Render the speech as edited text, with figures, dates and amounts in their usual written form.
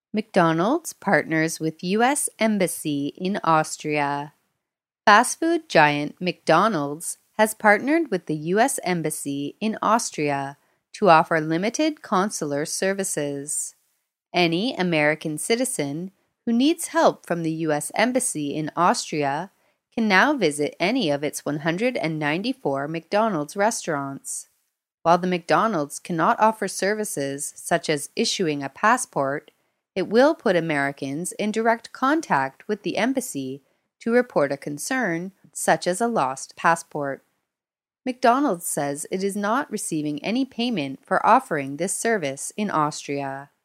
McDonald's partners with U.S. Embassy in Austria. Fast food giant McDonald's has partnered with the U.S. Embassy in Austria to offer limited consular services. Any American citizen who needs help from the U.S. Embassy in Austria can now visit any of its 194 McDonald's restaurants. While the McDonald's cannot offer services such as issuing a passport, it will put Americans in direct contact with the embassy to report a concern, such as a lost passport. McDonald's says it is not receiving any payment for offering this service in Austria.